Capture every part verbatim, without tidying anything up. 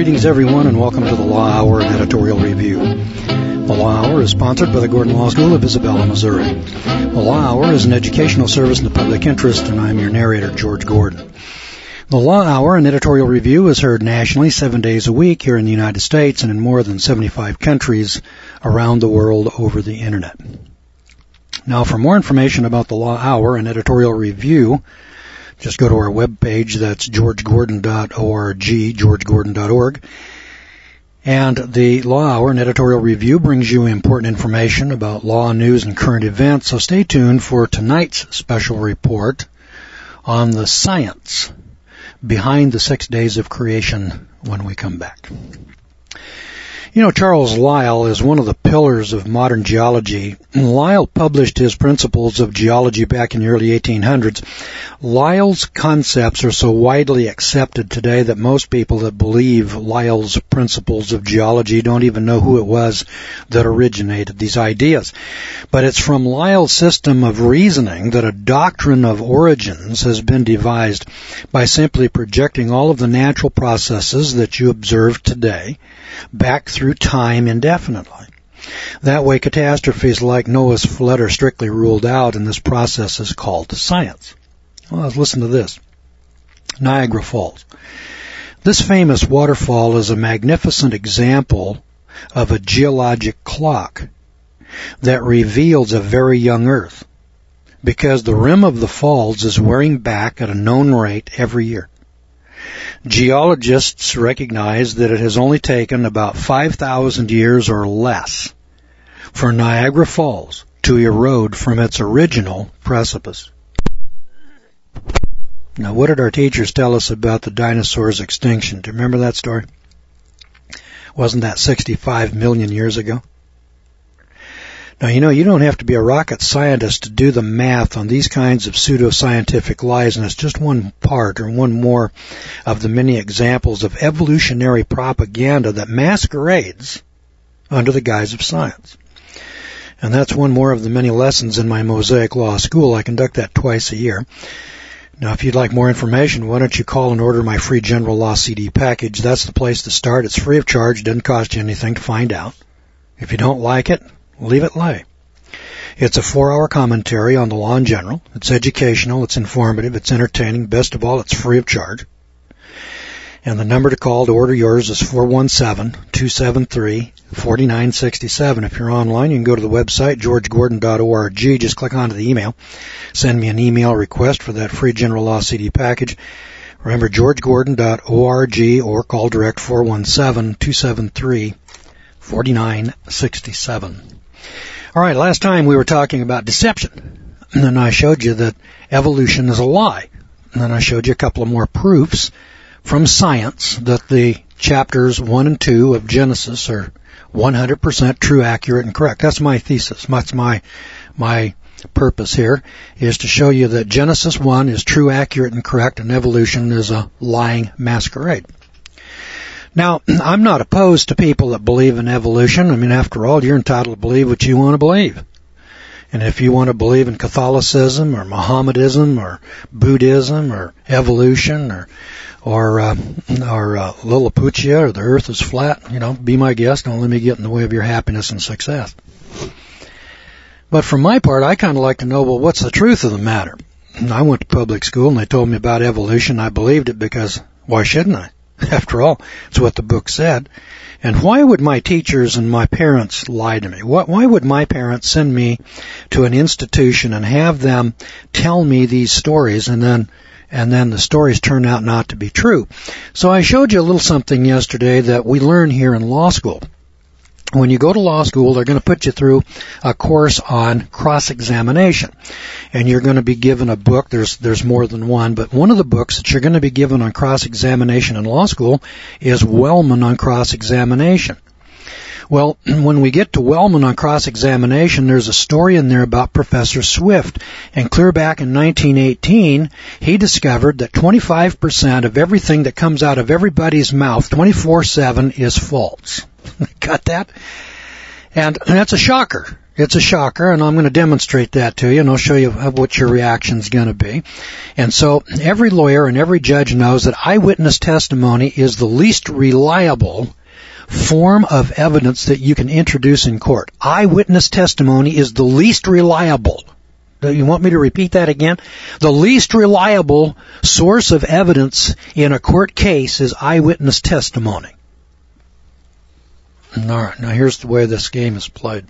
Greetings, everyone, and welcome to the Law Hour and Editorial Review. The Law Hour is sponsored by the Gordon Law School of Isabella, Missouri. The Law Hour is an educational service in the public interest, and I'm your narrator, George Gordon. The Law Hour and Editorial Review is heard nationally seven days a week here in the United States and in more than seventy-five countries around the world over the Internet. Now, for more information about the Law Hour and Editorial Review, just go to our webpage. That's george gordon dot org, george gordon dot org. And the Law Hour and Editorial Review brings you important information about law, news, and current events. So stay tuned for tonight's special report on the science behind the six days of creation when we come back. You know, Charles Lyell is one of the pillars of modern geology. Lyell published his principles of geology back in the early eighteen hundreds. Lyell's concepts are so widely accepted today that most people that believe Lyell's principles of geology don't even know who it was that originated these ideas. But it's from Lyell's system of reasoning that a doctrine of origins has been devised by simply projecting all of the natural processes that you observe today back through time indefinitely. That way, catastrophes like Noah's flood are strictly ruled out, and this process is called science. Well, let's listen to this. Niagara Falls. This famous waterfall is a magnificent example of a geologic clock that reveals a very young Earth, because the rim of the falls is wearing back at a known rate every year. Geologists recognize that it has only taken about five thousand years or less for Niagara Falls to erode from its original precipice. Now, what did our teachers tell us about the dinosaurs' extinction? Do you remember that story? Wasn't that sixty-five million years ago? Now, you know, you don't have to be a rocket scientist to do the math on these kinds of pseudoscientific lies, and it's just one part or one more of the many examples of evolutionary propaganda that masquerades under the guise of science. And that's one more of the many lessons in my Mosaic Law School. I conduct that twice a year. Now, if you'd like more information, why don't you call and order my free General Law C D package? That's the place to start. It's free of charge. Doesn't cost you anything to find out. If you don't like it, leave it lay. It's a four-hour commentary on the law in general. It's educational, it's informative, it's entertaining. Best of all, it's free of charge. And the number to call to order yours is four one seven, two seven three, four nine six seven. If you're online, you can go to the website, george gordon dot org. Just click onto the email. Send me an email request for that free General Law C D package. Remember, george gordon dot org, or call direct four one seven, two seven three, four nine six seven. All right, last time we were talking about deception, and then I showed you that evolution is a lie. And then I showed you a couple of more proofs from science that the chapters one and two of Genesis are one hundred percent true, accurate, and correct. That's my thesis. That's my, my purpose here, is to show you that Genesis one is true, accurate, and correct, and evolution is a lying masquerade. Now, I'm not opposed to people that believe in evolution. I mean, after all, you're entitled to believe what you want to believe. And if you want to believe in Catholicism or Mohammedanism or Buddhism or evolution or or uh, or uh, Lilliputian or the earth is flat, you know, be my guest. Don't let me get in the way of your happiness and success. But for my part, I kind of like to know, well, what's the truth of the matter? And I went to public school and they told me about evolution. I believed it because why shouldn't I? After all, it's what the book said. And why would my teachers and my parents lie to me? Why would my parents send me to an institution and have them tell me these stories and then and then the stories turn out not to be true? So I showed you a little something yesterday that we learn here in law school. When you go to law school, they're going to put you through a course on cross-examination. And you're going to be given a book. There's there's more than one, but one of the books that you're going to be given on cross-examination in law school is Wellman on cross-examination. Well, when we get to Wellman on cross-examination, there's a story in there about Professor Swift. And clear back in nineteen eighteen, he discovered that twenty-five percent of everything that comes out of everybody's mouth twenty-four seven is false. Got that? And that's a shocker. It's a shocker, and I'm going to demonstrate that to you, and I'll show you what your reaction's going to be. And so every lawyer and every judge knows that eyewitness testimony is the least reliable form of evidence that you can introduce in court. Eyewitness testimony is the least reliable. You want me to repeat that again? The least reliable source of evidence in a court case is eyewitness testimony. All right, now here's the way this game is played.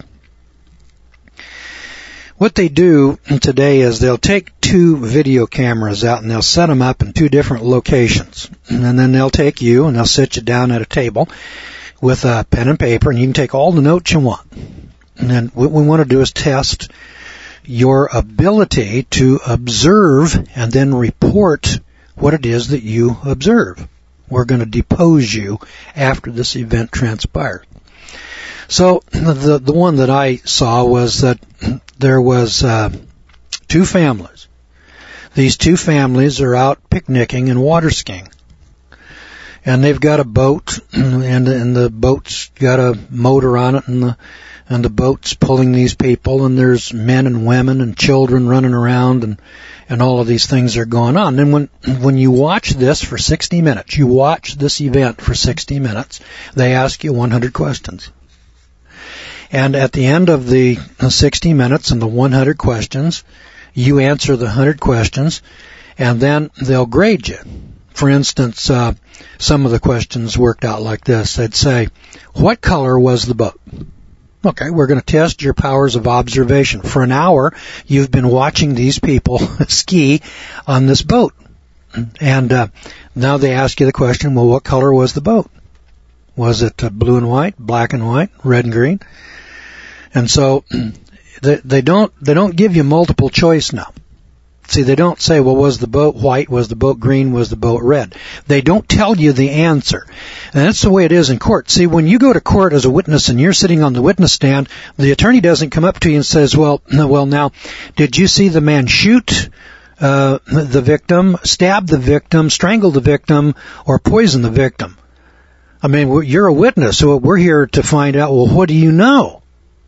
What they do today is they'll take two video cameras out and they'll set them up in two different locations. And then they'll take you and they'll sit you down at a table with a pen and paper, and you can take all the notes you want. And then what we want to do is test your ability to observe and then report what it is that you observe. We're going to depose you after this event transpires. So the the one that I saw was that there was uh, two families. These two families are out picnicking and water skiing. And they've got a boat, and and the boat's got a motor on it, and the and the boat's pulling these people, and there's men and women and children running around, and and all of these things are going on. And when when you watch this for sixty minutes, you watch this event for sixty minutes, they ask you one hundred questions. And at the end of the sixty minutes and the one hundred questions, you answer the one hundred questions, and then they'll grade you. For instance, uh, some of the questions worked out like this. They'd say, what color was the boat? Okay, we're going to test your powers of observation. For an hour, you've been watching these people ski on this boat. And uh, now they ask you the question, well, what color was the boat? Was it uh, blue and white, black and white, red and green? And so they, they don't they don't give you multiple choice now. See, they don't say, well, was the boat white, was the boat green, was the boat red? They don't tell you the answer. And that's the way it is in court. See, when you go to court as a witness and you're sitting on the witness stand, the attorney doesn't come up to you and says, well, well, now, did you see the man shoot uh, the victim, stab the victim, strangle the victim, or poison the victim? I mean, you're a witness, so we're here to find out, well, what do you know?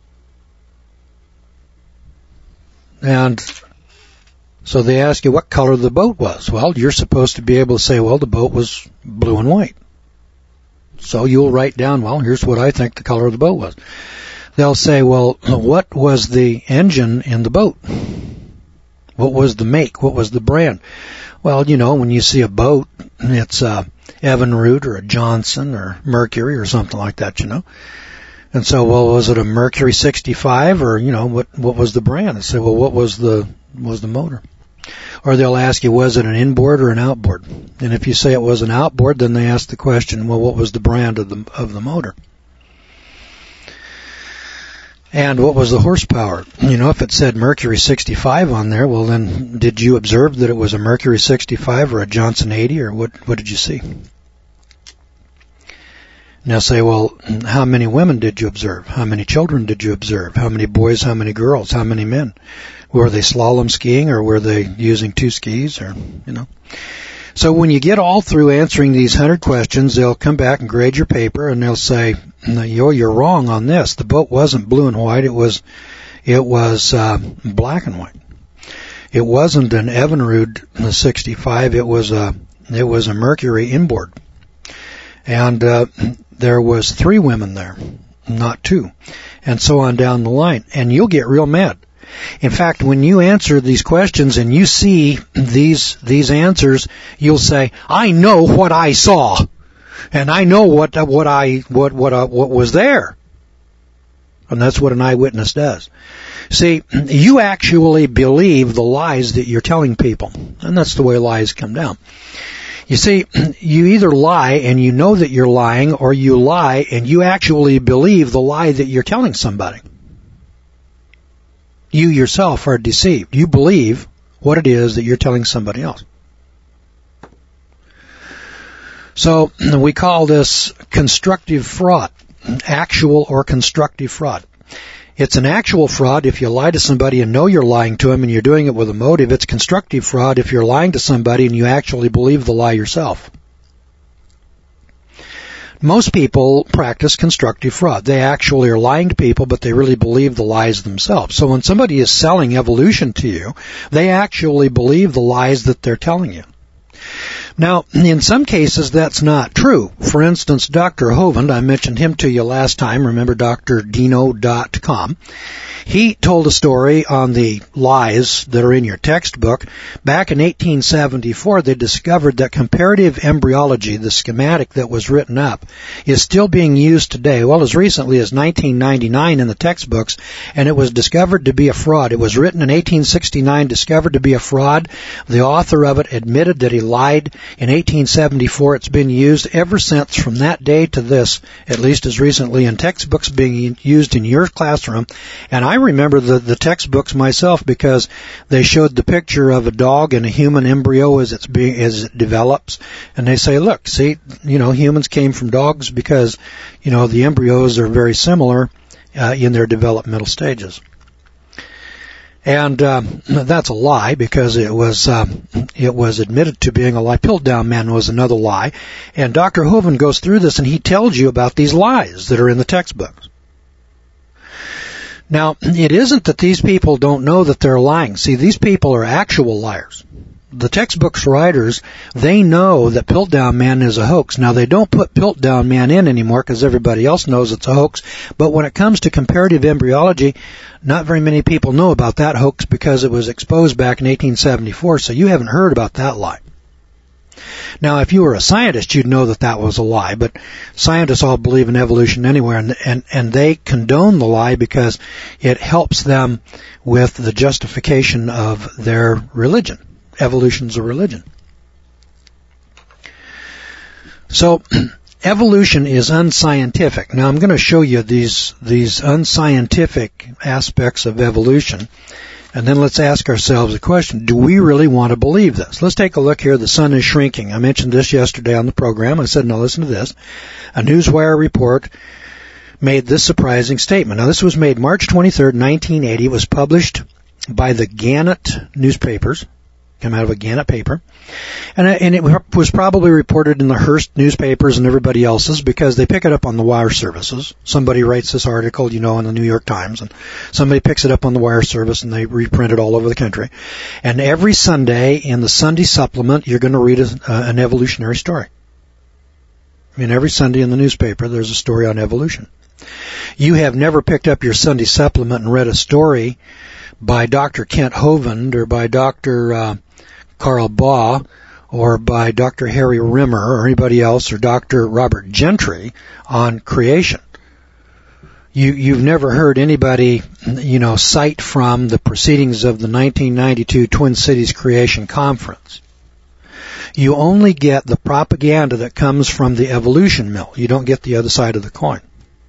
And so they ask you what color the boat was. Well, you're supposed to be able to say, well, the boat was blue and white. So you'll write down, well, here's what I think the color of the boat was. They'll say, well, what was the engine in the boat? What was the make? What was the brand? Well, you know, when you see a boat, it's a Evinrude or a Johnson or Mercury or something like that, you know. And so, well, was it a Mercury sixty-five, or, you know, what what was the brand? I say, well, what was the was the motor? Or they'll ask you, was it an inboard or an outboard? And if you say it was an outboard, then they ask the question, well, what was the brand of the of the motor? And what was the horsepower? You know, if it said Mercury sixty-five on there, well, then did you observe that it was a Mercury sixty-five or a Johnson eighty, or what what did you see? Now say, well, how many women did you observe? How many children did you observe? How many boys, how many girls, how many men? Were they slalom skiing, or were they using two skis, or, you know? So when you get all through answering these hundred questions, they'll come back and grade your paper, and they'll say, yo, you're wrong on this. The boat wasn't blue and white. It was, it was, uh, black and white. It wasn't an Evinrude sixty-five. It was a, it was a Mercury inboard. And, uh, there was three women there, not two, and so on down the line. And you'll get real mad. In fact, when you answer these questions and you see these these answers, you'll say, "I know what I saw, and I know what what I what what uh, what was there." And that's what an eyewitness does. See, you actually believe the lies that you're telling people, and that's the way lies come down. You see, you either lie and you know that you're lying, or you lie and you actually believe the lie that you're telling somebody. You yourself are deceived. You believe what it is that you're telling somebody else. So we call this constructive fraud, actual or constructive fraud. It's an actual fraud if you lie to somebody and know you're lying to them and you're doing it with a motive. It's constructive fraud if you're lying to somebody and you actually believe the lie yourself. Most people practice constructive fraud. They actually are lying to people, but they really believe the lies themselves. So when somebody is selling evolution to you, they actually believe the lies that they're telling you. Now, in some cases, that's not true. For instance, Doctor Hovind, I mentioned him to you last time. Remember D R Dino dot com? He told a story on the lies that are in your textbook. Back in eighteen seventy-four, they discovered that comparative embryology, the schematic that was written up, is still being used today, well, as recently as nineteen ninety-nine in the textbooks, and it was discovered to be a fraud. It was written in eighteen sixty-nine, discovered to be a fraud. The author of it admitted that he lied. In eighteen seventy-four, it's been used ever since, from that day to this, at least as recently in textbooks being used in your classroom. And I remember the, the textbooks myself because they showed the picture of a dog and a human embryo as it's being, as it develops. And they say, look, see, you know, humans came from dogs because, you know, the embryos are very similar uh, in their developmental stages. And uh, that's a lie because it was uh, it was admitted to being a lie. Piltdown Man was another lie. And Doctor Hovind goes through this and he tells you about these lies that are in the textbooks. Now, it isn't that these people don't know that they're lying. See, these people are actual liars. The textbook's writers, they know that Piltdown Man is a hoax. Now, they don't put Piltdown Man in anymore because everybody else knows it's a hoax. But when it comes to comparative embryology, not very many people know about that hoax because it was exposed back in eighteen seventy-four, so you haven't heard about that lie. Now, if you were a scientist, you'd know that that was a lie, but scientists all believe in evolution anywhere, and, and, and they condone the lie because it helps them with the justification of their religion. Evolution's a religion. So, evolution is unscientific. Now, I'm going to show you these these unscientific aspects of evolution, and then let's ask ourselves a question. Do we really want to believe this? Let's take a look here. The sun is shrinking. I mentioned this yesterday on the program. I said, now listen to this. A Newswire report made this surprising statement. Now, this was made March twenty-third, nineteen eighty. It was published by the Gannett newspapers. Came out of a Gannett paper. And, and it was probably reported in the Hearst newspapers and everybody else's because they pick it up on the wire services. Somebody writes this article, you know, in the New York Times, and somebody picks it up on the wire service and they reprint it all over the country. And every Sunday in the Sunday supplement, you're going to read a, uh, an evolutionary story. I mean, every Sunday in the newspaper, there's a story on evolution. You have never picked up your Sunday supplement and read a story by Doctor Kent Hovind or by Doctor Uh, Carl Baugh or by Doctor Harry Rimmer or anybody else or Doctor Robert Gentry on creation. You, you've never heard anybody, you know, cite from the proceedings of the nineteen ninety-two Twin Cities Creation Conference. You only get the propaganda that comes from the evolution mill. You don't get the other side of the coin.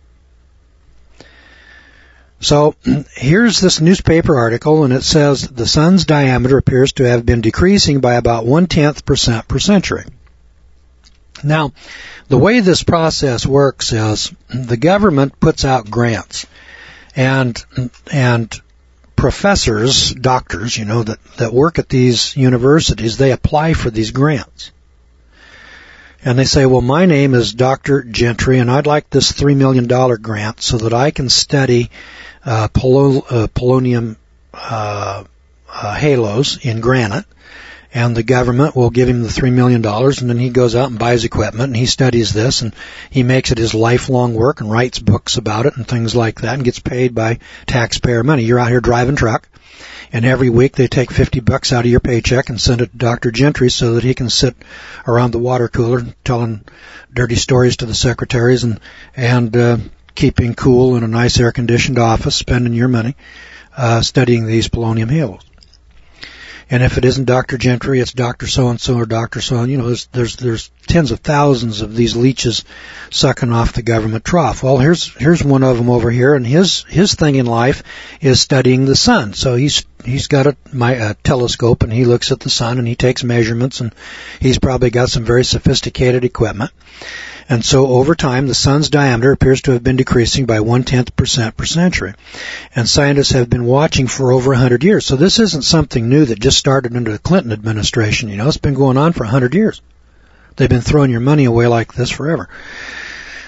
So here's this newspaper article, and it says the sun's diameter appears to have been decreasing by about one-tenth percent per century. Now, the way this process works is the government puts out grants, and and professors, doctors, you know, that, that work at these universities, they apply for these grants. And they say, well, my name is Doctor Gentry, and I'd like this three million dollars grant so that I can study uh, polo- uh, polonium uh, uh, halos in granite. And the government will give him the three million dollars, and then he goes out and buys equipment, and he studies this, and he makes it his lifelong work and writes books about it and things like that and gets paid by taxpayer money. You're out here driving truck, and every week they take fifty bucks out of your paycheck and send it to Doctor Gentry so that he can sit around the water cooler telling dirty stories to the secretaries and, and uh, keeping cool in a nice air-conditioned office, spending your money, uh, studying these polonium halos. And if it isn't Doctor Gentry, it's Doctor So-and-so or Doctor So, you know, there's, there's, there's tens of thousands of these leeches sucking off the government trough. Well, here's, here's one of them over here, and his, his thing in life is studying the sun. So he's, he's got a, my, a telescope, and he looks at the sun, and he takes measurements, and he's probably got some very sophisticated equipment. And so over time, the sun's diameter appears to have been decreasing by one-tenth percent per century. And scientists have been watching for over one hundred years. So this isn't something new that just started under the Clinton administration. You know, it's been going on for one hundred years. They've been throwing your money away like this forever.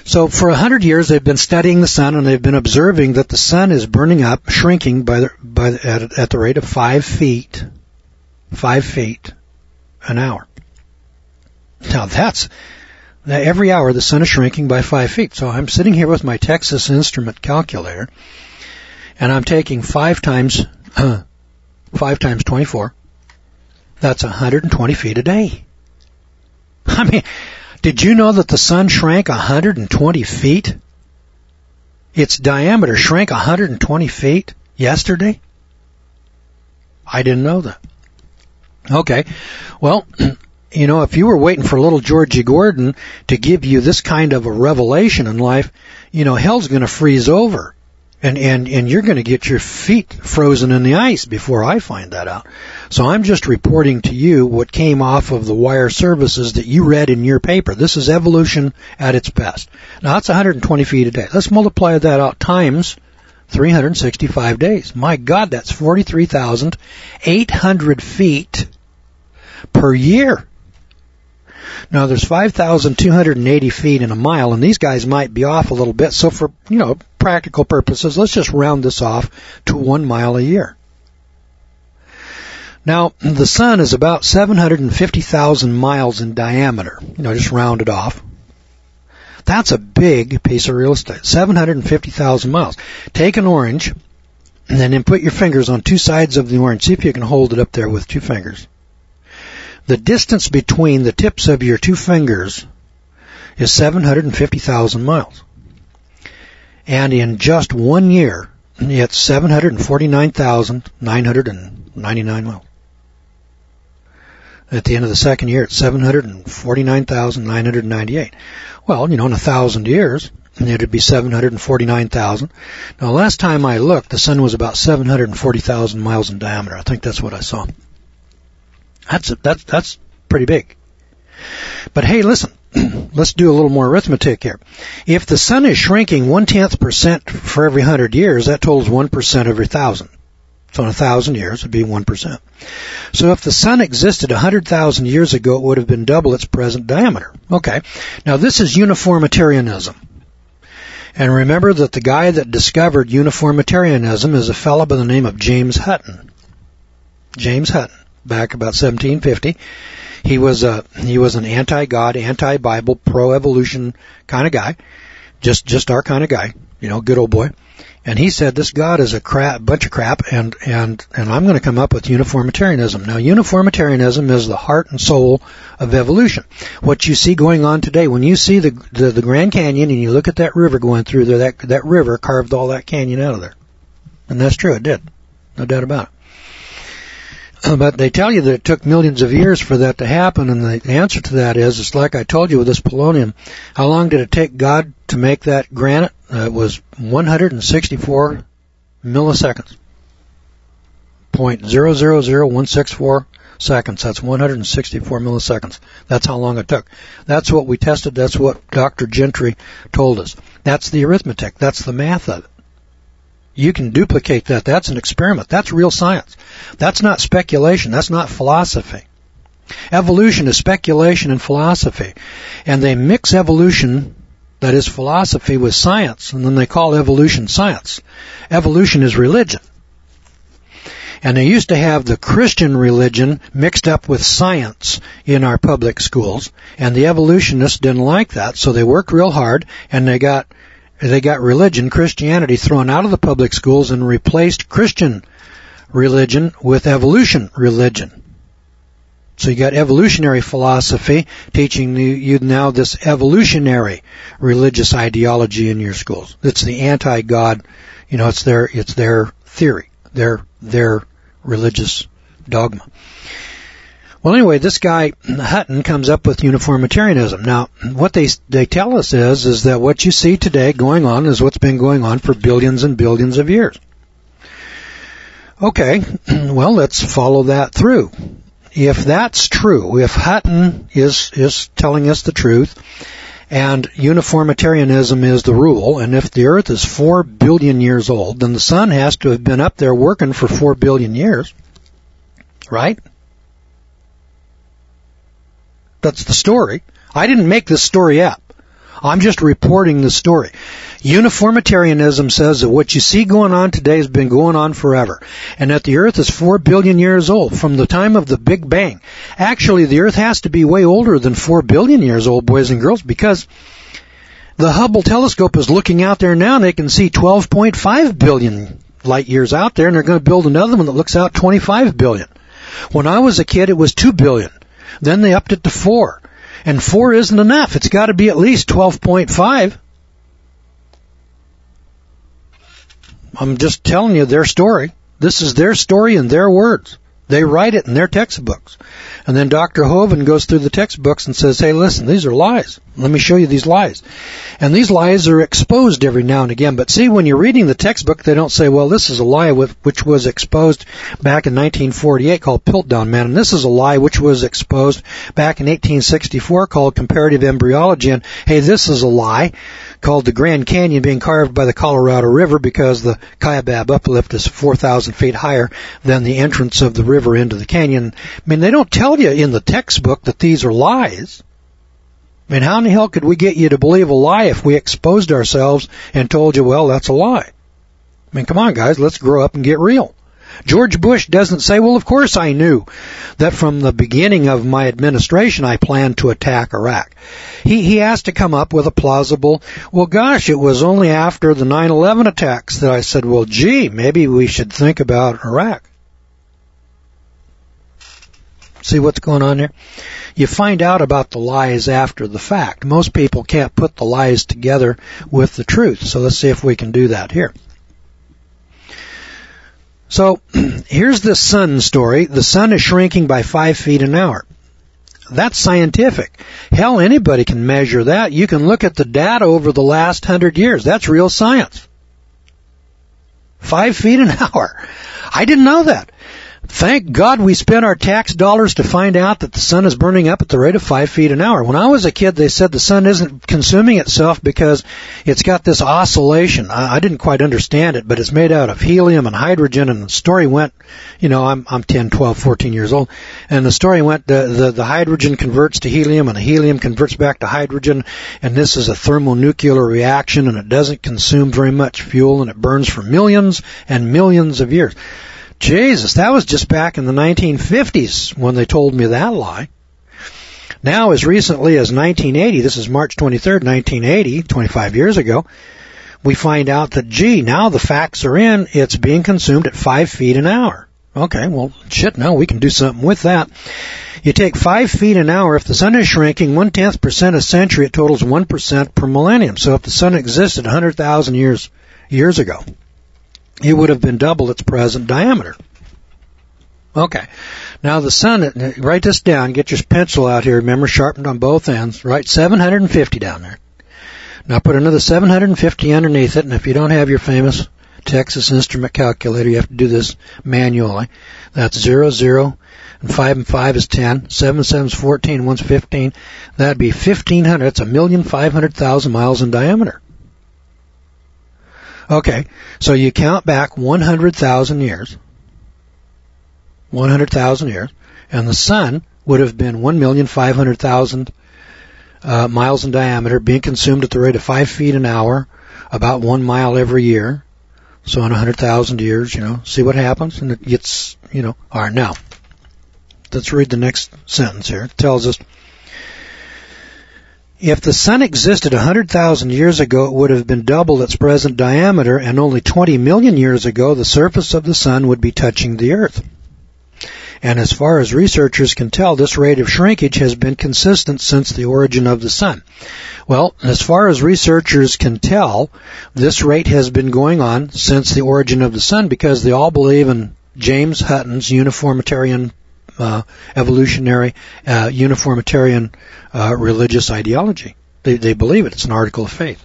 So for a hundred years, they've been studying the sun, and they've been observing that the sun is burning up, shrinking by the, by the, at, at the rate of five feet, five feet an hour. Now that's, every hour the sun is shrinking by five feet. So I'm sitting here with my Texas Instrument calculator, and I'm taking five times, uh, five times twenty-four. That's one hundred twenty feet a day. I mean, did you know that the sun shrank one hundred twenty feet? Its diameter shrank one hundred twenty feet yesterday? I didn't know that. Okay, well, you know, if you were waiting for little Georgie Gordon to give you this kind of a revelation in life, you know, hell's going to freeze over. And, and, and you're going to get your feet frozen in the ice before I find that out. So I'm just reporting to you what came off of the wire services that you read in your paper. This is evolution at its best. Now that's one hundred twenty feet a day. Let's multiply that out times three hundred sixty-five days. My God, that's forty-three thousand eight hundred feet per year. Now, there's five thousand two hundred eighty feet in a mile, and these guys might be off a little bit. So for, you know, practical purposes, let's just round this off to one mile a year. Now, the sun is about seven hundred fifty thousand miles in diameter. You know, just round it off. That's a big piece of real estate, seven hundred fifty thousand miles. Take an orange, and then put your fingers on two sides of the orange. See if you can hold it up there with two fingers. The distance between the tips of your two fingers is seven hundred fifty thousand miles. And in just one year, it's seven hundred forty-nine thousand nine hundred ninety-nine miles. At the end of the second year, it's seven hundred forty-nine thousand nine hundred ninety-eight. Well, you know, in a thousand years, it'd be seven hundred forty-nine thousand. Now, last time I looked, the sun was about seven hundred forty thousand miles in diameter. I think that's what I saw. That's a, that's that's pretty big. But hey, listen, let's do a little more arithmetic here. If the sun is shrinking one-tenth percent for every hundred years, that totals one percent every thousand. So in a thousand years, it would be one percent. So if the sun existed one hundred thousand years ago, it would have been double its present diameter. Okay. Now this is uniformitarianism. And remember that the guy that discovered uniformitarianism is a fellow by the name of James Hutton. James Hutton. Back about seventeen fifty, he was a he was an anti-God, anti-Bible, pro-evolution kind of guy, just just our kind of guy, you know, good old boy. And he said this God is a crap, bunch of crap, and and and I'm going to come up with uniformitarianism. Now, uniformitarianism is the heart and soul of evolution. What you see going on today, when you see the the, the Grand Canyon and you look at that river going through there, that that river carved all that canyon out of there, and that's true, it did, no doubt about it. But they tell you that it took millions of years for that to happen, and the answer to that is, it's like I told you with this polonium. How long did it take God to make that granite? Uh, it was one hundred sixty-four milliseconds. Point zero zero zero one six four seconds. That's one hundred sixty-four milliseconds. That's how long it took. That's what we tested. That's what Doctor Gentry told us. That's the arithmetic. That's the math of it. You can duplicate that. That's an experiment. That's real science. That's not speculation. That's not philosophy. Evolution is speculation and philosophy. And they mix evolution, that is philosophy, with science, and then they call evolution science. Evolution is religion. And they used to have the Christian religion mixed up with science in our public schools, and the evolutionists didn't like that, so they worked real hard, and they got They got religion, Christianity, thrown out of the public schools and replaced Christian religion with evolution religion. So you got evolutionary philosophy teaching you now this evolutionary religious ideology in your schools. It's the anti-God, you know, it's their it's their theory, their their religious dogma. Well, anyway, this guy Hutton comes up with uniformitarianism. Now, what they they tell us is is that what you see today going on is what's been going on for billions and billions of years. Okay, well, let's follow that through. If that's true, if Hutton is is telling us the truth, and uniformitarianism is the rule, and if the Earth is four billion years old, then the sun has to have been up there working for four billion years, right? That's the story. I didn't make this story up. I'm just reporting the story. Uniformitarianism says that what you see going on today has been going on forever, and that the Earth is four billion years old from the time of the Big Bang. Actually, the Earth has to be way older than four billion years old, boys and girls, because the Hubble telescope is looking out there now, and they can see twelve point five billion light years out there, and they're going to build another one that looks out twenty-five billion. When I was a kid, it was two billion. Then they upped it to four. And four isn't enough. It's got to be at least twelve point five. I'm just telling you their story. This is their story in their words. They write it in their textbooks. And then Doctor Hovind goes through the textbooks and says, hey, listen, these are lies. Let me show you these lies. And these lies are exposed every now and again. But see, when you're reading the textbook, they don't say, well, this is a lie which was exposed back in nineteen forty-eight called Piltdown Man. And this is a lie which was exposed back in eighteen sixty-four called Comparative Embryology. And, hey, this is a lie called the Grand Canyon being carved by the Colorado River because the Kaibab uplift is four thousand feet higher than the entrance of the river into the canyon. I mean, they don't tell you in the textbook that these are lies. I mean, how in the hell could we get you to believe a lie if we exposed ourselves and told you, well, that's a lie? I mean, come on, guys, let's grow up and get real. George Bush doesn't say, well, of course I knew that from the beginning of my administration I planned to attack Iraq. He, he has to come up with a plausible, well, gosh, it was only after the nine eleven attacks that I said, well, gee, maybe we should think about Iraq. See what's going on there? You find out about the lies after the fact. Most people can't put the lies together with the truth. So let's see if we can do that here. So here's the sun story. The sun is shrinking by five feet an hour. That's scientific. Hell, anybody can measure that. You can look at the data over the last hundred years. That's real science. Five feet an hour. I didn't know that. Thank God we spent our tax dollars to find out that the sun is burning up at the rate of five feet an hour. When I was a kid, they said the sun isn't consuming itself because it's got this oscillation. I, I didn't quite understand it, but it's made out of helium and hydrogen, and the story went, you know, I'm, I'm ten, twelve, fourteen years old, and the story went, the, the, the hydrogen converts to helium, and the helium converts back to hydrogen, and this is a thermonuclear reaction, and it doesn't consume very much fuel, and it burns for millions and millions of years. Jesus, that was just back in the nineteen fifties when they told me that lie. Now, as recently as nineteen eighty, this is March twenty-third, nineteen eighty, twenty-five years ago, we find out that, gee, now the facts are in, it's being consumed at five feet an hour. Okay, well, shit, now we can do something with that. You take five feet an hour, if the sun is shrinking one-tenth percent a century, it totals one percent per millennium. So if the sun existed one hundred thousand years years ago, it would have been double its present diameter. Okay. Now the sun, write this down, get your pencil out here, remember, sharpened on both ends, write seven hundred fifty down there. Now put another seven hundred fifty underneath it, and if you don't have your famous Texas Instrument calculator, you have to do this manually. That's zero, zero, and five and five is ten, seven, seven is fourteen, one's fifteen. That'd be fifteen hundred, that's a million five hundred thousand miles in diameter. Okay, so you count back one hundred thousand years, one hundred thousand years, and the sun would have been one million five hundred thousand uh, miles in diameter, being consumed at the rate of five feet an hour, about one mile every year. So in one hundred thousand years, you know, see what happens, and it gets, you know, all right, now, let's read the next sentence here. It tells us, if the sun existed one hundred thousand years ago, it would have been double its present diameter, and only twenty million years ago, the surface of the sun would be touching the earth. And as far as researchers can tell, this rate of shrinkage has been consistent since the origin of the sun. Well, as far as researchers can tell, this rate has been going on since the origin of the sun because they all believe in James Hutton's uniformitarian Uh, evolutionary, uh, uniformitarian uh, religious ideology. They, they believe it. It's an article of faith.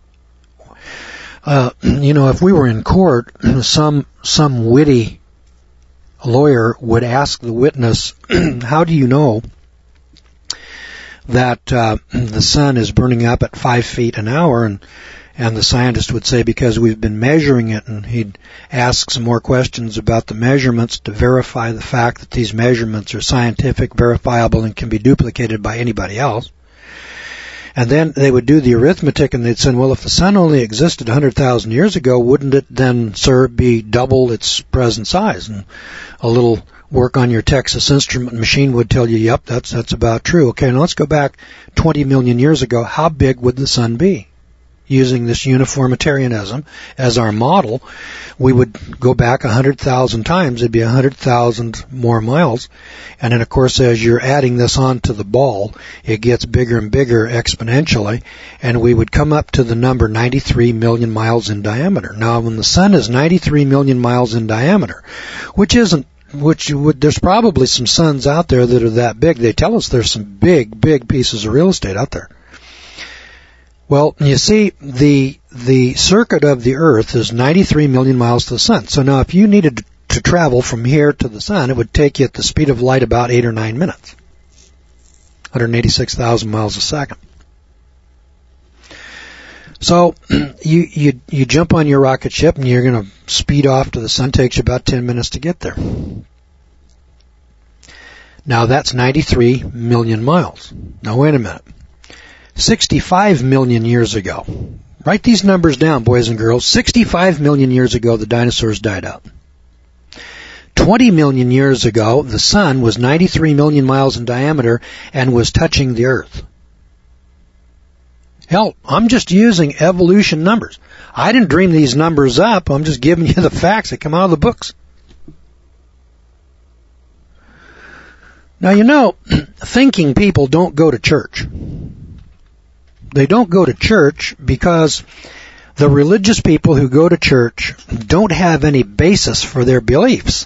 Uh, you know, if we were in court, some some witty lawyer would ask the witness, "How do you know that uh, the sun is burning up at five feet an hour?" And And the scientist would say, because we've been measuring it, and he'd ask some more questions about the measurements to verify the fact that these measurements are scientific, verifiable, and can be duplicated by anybody else. And then they would do the arithmetic and they'd say, well, if the sun only existed one hundred thousand years ago, wouldn't it then, sir, be double its present size? And a little work on your Texas Instrument machine would tell you, yep, that's that's about true. Okay, now let's go back twenty million years ago. How big would the sun be? Using this uniformitarianism as our model, we would go back one hundred thousand times. It'd be one hundred thousand more miles. And then, of course, as you're adding this onto the ball, it gets bigger and bigger exponentially. And we would come up to the number ninety-three million miles in diameter. Now, when the sun is ninety-three million miles in diameter, which isn't which would, there's probably some suns out there that are that big. They tell us there's some big, big pieces of real estate out there. Well, you see, the the circuit of the Earth is ninety-three million miles to the sun. So now if you needed to travel from here to the sun, it would take you at the speed of light about eight or nine minutes. one hundred eighty-six thousand miles a second. So you, you, you jump on your rocket ship and you're going to speed off to the sun. It takes you about ten minutes to get there. Now that's ninety-three million miles. Now wait a minute. sixty-five million years ago. Write these numbers down, boys and girls. sixty-five million years ago, the dinosaurs died out. twenty million years ago, the sun was ninety-three million miles in diameter and was touching the Earth. Hell, I'm just using evolution numbers. I didn't dream these numbers up. I'm just giving you the facts that come out of the books. Now, you know, thinking people don't go to church. They don't go to church because the religious people who go to church don't have any basis for their beliefs.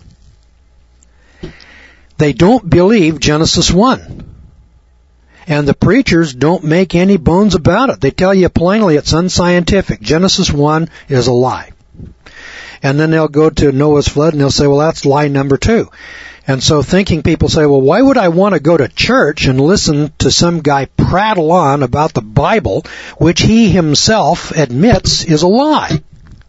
They don't believe Genesis one. And the preachers don't make any bones about it. They tell you plainly it's unscientific. Genesis one is a lie. And then they'll go to Noah's flood and they'll say, well, that's lie number two. And so thinking people say, well, why would I want to go to church and listen to some guy prattle on about the Bible, which he himself admits is a lie?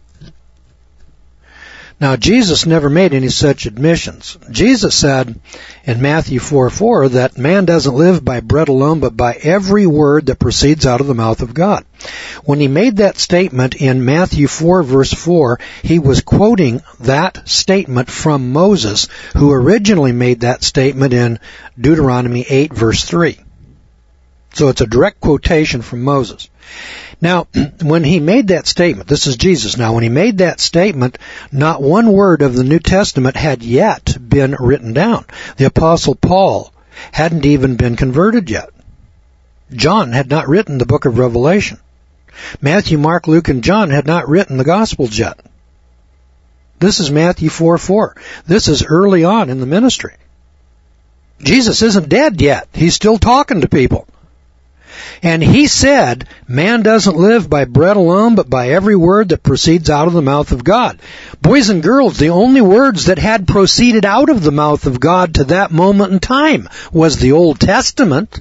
Now, Jesus never made any such admissions. Jesus said in Matthew four four that man doesn't live by bread alone, but by every word that proceeds out of the mouth of God. When he made that statement in Matthew four verse four, he was quoting that statement from Moses, who originally made that statement in Deuteronomy eight verse three. So it's a direct quotation from Moses. Now, when he made that statement, this is Jesus now, when he made that statement, not one word of the New Testament had yet been written down. The Apostle Paul hadn't even been converted yet. John had not written the book of Revelation. Matthew, Mark, Luke, and John had not written the Gospels yet. This is Matthew four four. This is early on in the ministry. Jesus isn't dead yet. He's still talking to people. And he said, man doesn't live by bread alone, but by every word that proceeds out of the mouth of God. Boys and girls, the only words that had proceeded out of the mouth of God to that moment in time was the Old Testament.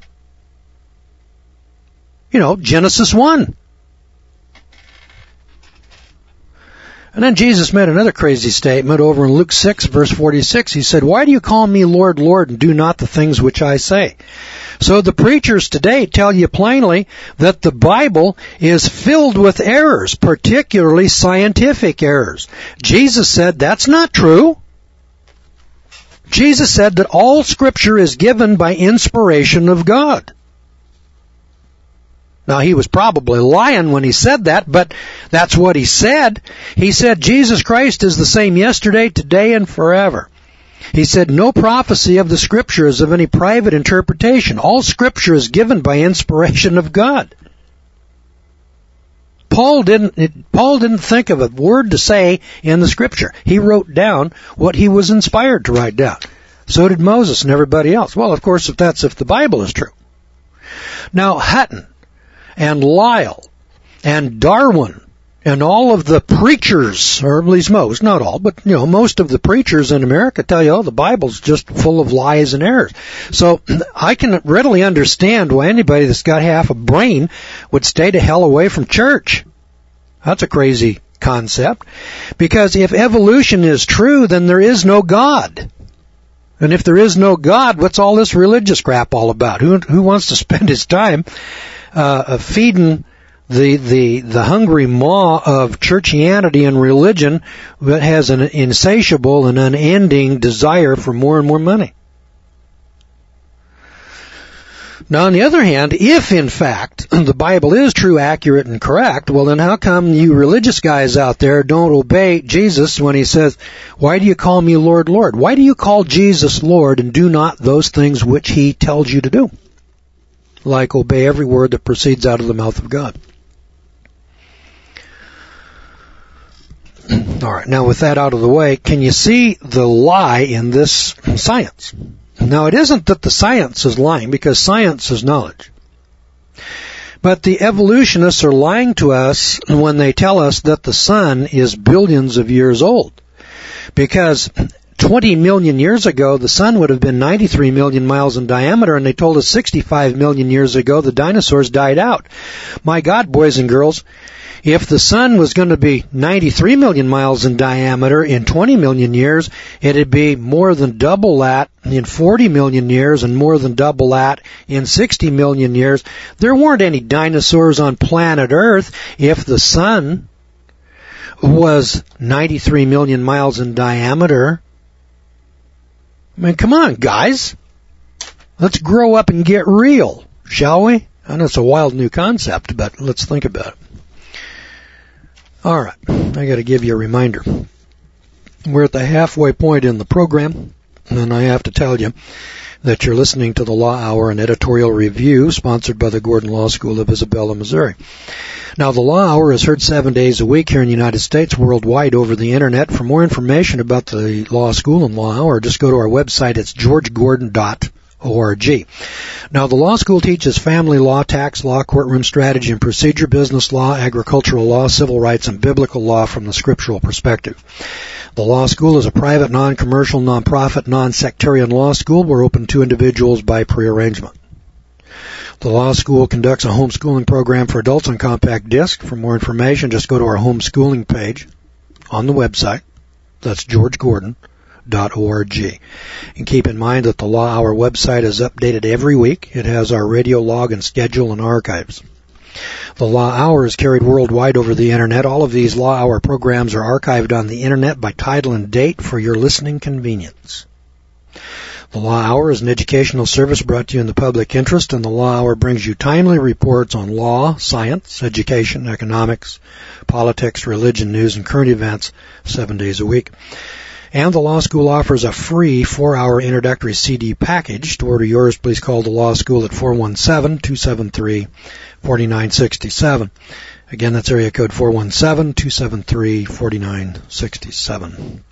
You know, Genesis one. And then Jesus made another crazy statement over in Luke six, verse forty-six. He said, why do you call me Lord, Lord, and do not the things which I say? So the preachers today tell you plainly that the Bible is filled with errors, particularly scientific errors. Jesus said that's not true. Jesus said that all Scripture is given by inspiration of God. Now, he was probably lying when he said that, but that's what he said. He said Jesus Christ is the same yesterday, today, and forever. He said no prophecy of the Scripture is of any private interpretation. All Scripture is given by inspiration of God. Paul didn't, Paul didn't think of a word to say in the Scripture. He wrote down what he was inspired to write down. So did Moses and everybody else. Well, of course, if that's if the Bible is true. Now, Hutton and Lyle and Darwin and all of the preachers, or at least most, not all, but, you know, most of the preachers in America tell you, oh, the Bible's just full of lies and errors. So I can readily understand why anybody that's got half a brain would stay to hell away from church. That's a crazy concept. Because if evolution is true, then there is no God. And if there is no God, what's all this religious crap all about? Who, who wants to spend his time uh, feeding the, the, the hungry maw of churchianity and religion that has an insatiable and unending desire for more and more money. Now, on the other hand, if in fact the Bible is true, accurate, and correct, well then how come you religious guys out there don't obey Jesus when he says, why do you call me Lord, Lord? Why do you call Jesus Lord and do not those things which he tells you to do? Like obey every word that proceeds out of the mouth of God. All right, now with that out of the way, can you see the lie in this science? Now, it isn't that the science is lying, because science is knowledge. But the evolutionists are lying to us when they tell us that the sun is billions of years old. Because twenty million years ago, the sun would have been ninety-three million miles in diameter, and they told us sixty-five million years ago the dinosaurs died out. My God, boys and girls, if the sun was going to be ninety-three million miles in diameter in twenty million years, it'd be more than double that in forty million years and more than double that in sixty million years. There weren't any dinosaurs on planet Earth if the sun was ninety-three million miles in diameter. I mean, come on, guys. Let's grow up and get real, shall we? I know it's a wild new concept, but let's think about it. All right, I got to give you a reminder. We're at the halfway point in the program, and I have to tell you that you're listening to the Law Hour, an editorial review sponsored by the Gordon Law School of Isabella, Missouri. Now, the Law Hour is heard seven days a week here in the United States, worldwide over the Internet. For more information about the Law School and Law Hour, just go to our website. It's george gordon dot org. Now, the law school teaches family law, tax law, courtroom strategy and procedure, business law, agricultural law, civil rights, and biblical law from the scriptural perspective. The law school is a private, non-commercial, non-profit, non-sectarian law school. We're open to individuals by prearrangement. The law school conducts a homeschooling program for adults on compact disc. For more information, just go to our homeschooling page on the website. That's george gordon dot org. And keep in mind that the Law Hour website is updated every week. It has our radio log and schedule and archives. The Law Hour is carried worldwide over the Internet. All of these Law Hour programs are archived on the Internet by title and date for your listening convenience. The Law Hour is an educational service brought to you in the public interest, and the Law Hour brings you timely reports on law, science, education, economics, politics, religion, news, and current events seven days a week. And the Law School offers a free four-hour introductory C D package. To order yours, please call the Law School at four one seven, two seven three, four nine six seven. Again, that's area code four one seven, two seven three, four nine six seven.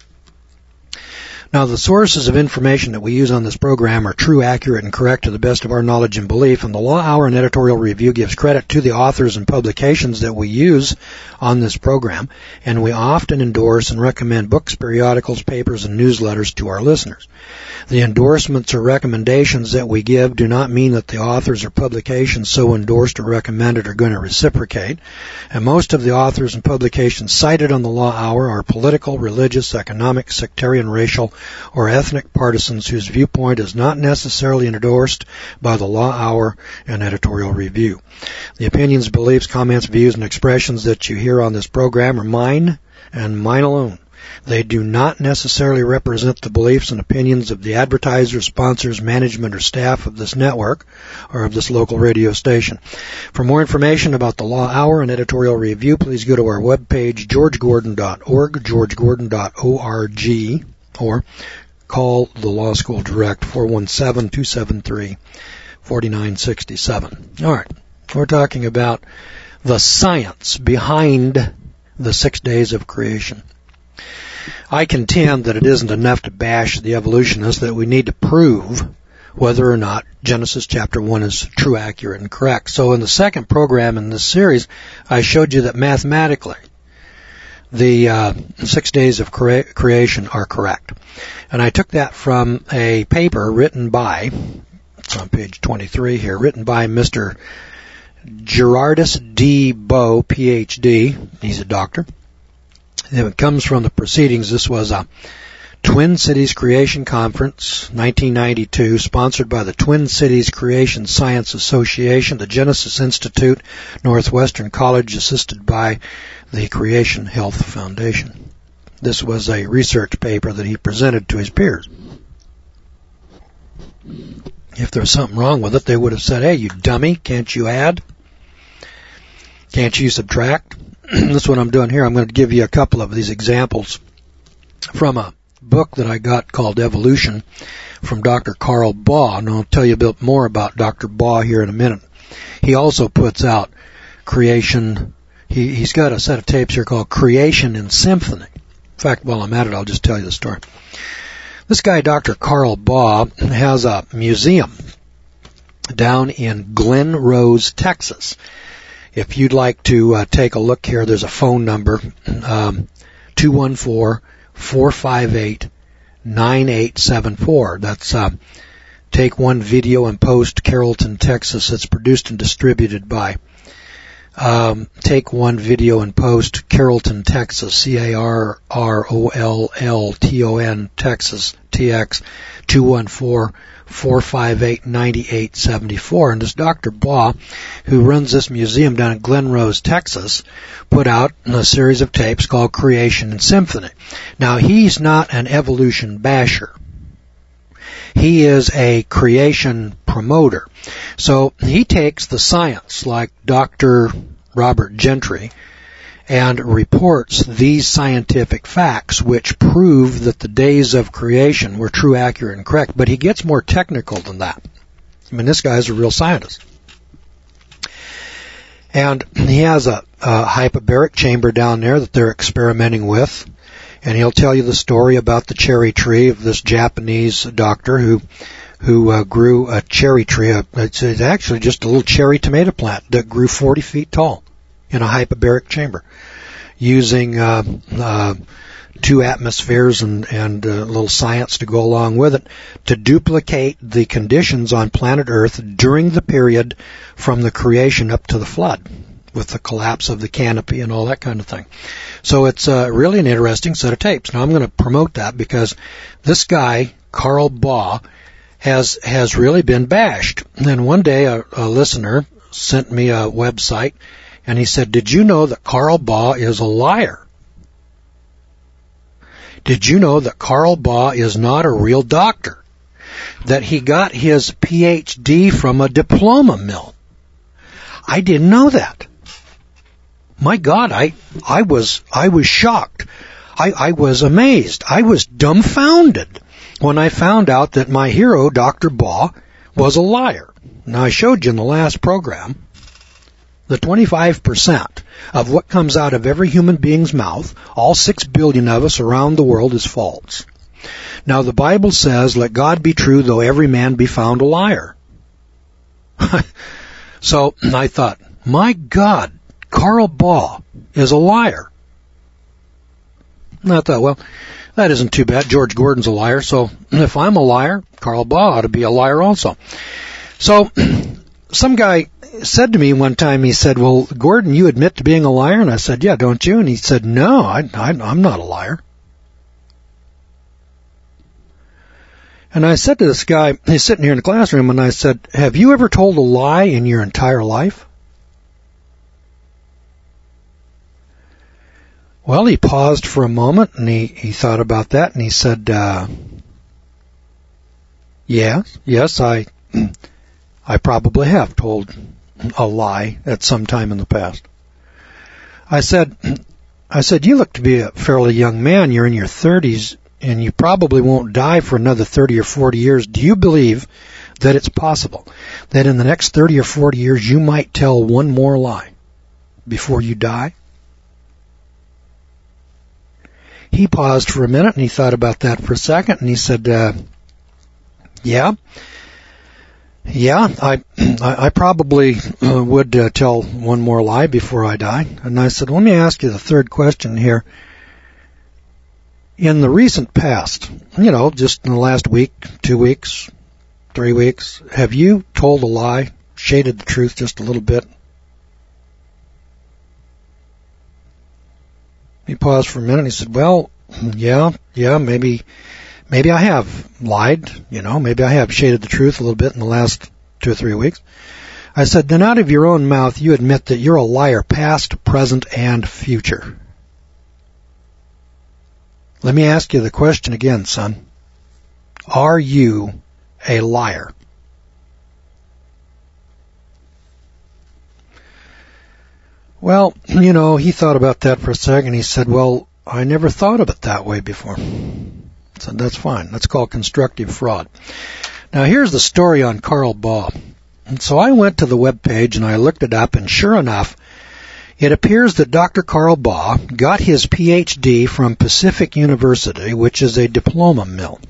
Now, the sources of information that we use on this program are true, accurate, and correct to the best of our knowledge and belief, and the Law Hour and editorial review gives credit to the authors and publications that we use on this program, and we often endorse and recommend books, periodicals, papers, and newsletters to our listeners. The endorsements or recommendations that we give do not mean that the authors or publications so endorsed or recommended are going to reciprocate, and most of the authors and publications cited on the Law Hour are political, religious, economic, sectarian, racial, or ethnic partisans whose viewpoint is not necessarily endorsed by the Law Hour and editorial review. The opinions, beliefs, comments, views, and expressions that you hear on this program are mine and mine alone. They do not necessarily represent the beliefs and opinions of the advertisers, sponsors, management, or staff of this network or of this local radio station. For more information about the Law Hour and editorial review, please go to our webpage, george gordon dot org, george gordon dot org, or call the Law School direct, four one seven, two seven three, four nine six seven. All right, we're talking about the science behind the six days of creation. I contend that it isn't enough to bash the evolutionists, that we need to prove whether or not Genesis chapter one is true, accurate, and correct. So in the second program in this series, I showed you that mathematically the uh, six days of crea- creation are correct. And I took that from a paper written by, it's on page twenty-three here, written by Mister Gerardus D. Bowe, P H D. He's a doctor. It comes from the proceedings. This was a Twin Cities Creation Conference, nineteen ninety-two, sponsored by the Twin Cities Creation Science Association, the Genesis Institute, Northwestern College, assisted by the Creation Health Foundation. This was a research paper that he presented to his peers. If there was something wrong with it, they would have said, hey, you dummy, can't you add? Can't you subtract? That's what I'm doing here. I'm going to give you a couple of these examples from a book that I got called Evolution from Doctor Carl Baugh, and I'll tell you a bit more about Doctor Baugh here in a minute. He also puts out Creation. He, he's got a set of tapes here called Creation in Symphony. In fact, while I'm at it, I'll just tell you the story. This guy, Doctor Carl Baugh, has a museum down in Glen Rose, Texas. If you'd like to uh, take a look here, there's a phone number, um, two one four, four five eight, nine eight seven four. That's uh, Take One Video and Post, Carrollton, Texas. It's produced and distributed by um, Take One Video and Post, Carrollton, Texas, C A R R O L L T O N, Texas, T X, two one four, four five eight, nine eight seven four. And this Doctor Baugh, who runs this museum down in Glen Rose, Texas, put out a series of tapes called Creation in Symphony. Now, he's not an evolution basher. He is a creation promoter. So he takes the science, like Doctor Robert Gentry, and reports these scientific facts which prove that the days of creation were true, accurate, and correct. But he gets more technical than that. I mean, this guy's a real scientist. And he has a, a hyperbaric chamber down there that they're experimenting with. And he'll tell you the story about the cherry tree of this Japanese doctor who who uh, grew a cherry tree. Uh, it's, it's actually just a little cherry tomato plant that grew forty feet tall in a hyperbaric chamber, using uh, uh, two atmospheres and, and a little science to go along with it to duplicate the conditions on planet Earth during the period from the creation up to the flood, with the collapse of the canopy and all that kind of thing. So it's uh, really an interesting set of tapes. Now I'm going to promote that because this guy, Carl Baugh, has has really been bashed. And one day a, a listener sent me a website, and he said, did you know that Carl Baugh is a liar? Did you know that Carl Baugh is not a real doctor? That he got his P H D from a diploma mill? I didn't know that. My God, I, I was, I was shocked. I, I was amazed. I was dumbfounded when I found out that my hero, Doctor Baugh, was a liar. Now, I showed you in the last program that twenty-five percent of what comes out of every human being's mouth, all six billion of us around the world, is false. Now, the Bible says, let God be true, though every man be found a liar. So I thought, my God, Carl Baugh is a liar. And I thought, well, that isn't too bad. George Gordon's a liar, so if I'm a liar, Carl Baugh ought to be a liar also. So some guy said to me one time, he said, well, Gordon, you admit to being a liar? And I said, yeah, don't you? And he said, no, I, I, I'm not a liar. And I said to this guy, he's sitting here in the classroom, and I said, have you ever told a lie in your entire life? Well, he paused for a moment, and he, he thought about that, and he said, uh, yeah, yes, I, I probably have told a lie at some time in the past. I said, I said, you look to be a fairly young man. You're in your thirties, and you probably won't die for another thirty or forty years. Do you believe that it's possible that in the next thirty or forty years you might tell one more lie before you die? He paused for a minute, and he thought about that for a second, and he said, uh, yeah, yeah, I I probably uh, would uh, tell one more lie before I die. And I said, let me ask you the third question here. In the recent past, you know, just in the last week, two weeks, three weeks, have you told a lie, shaded the truth just a little bit? He paused for a minute, and he said, well, yeah, yeah, maybe, maybe I have lied, you know, maybe I have shaded the truth a little bit in the last two or three weeks. I said, then out of your own mouth, you admit that you're a liar, past, present, and future. Let me ask you the question again, son. Are you a liar? Well, you know, he thought about that for a second. He said, well, I never thought of it that way before. I said, that's fine. That's called constructive fraud. Now, here's the story on Carl Baugh. And so I went to the web page and I looked it up, and sure enough, it appears that Doctor Carl Baugh got his P H D from Pacific University, which is a diploma mill.